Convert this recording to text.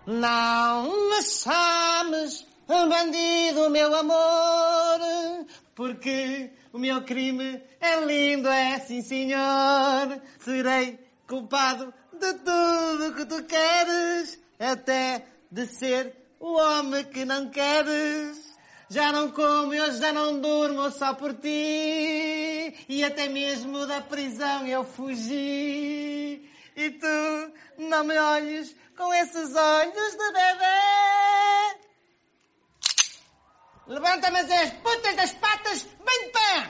Não me chames bandido, meu amor, porque o meu crime é lindo, é sim, senhor. Serei culpado de tudo que tu queres, até de ser o homem que não queres. Já não como, eu já não durmo só por ti, e até mesmo da prisão eu fugi. E tu não me olhes com esses olhos de bebê. Levanta-me as putas das patas bem de pé!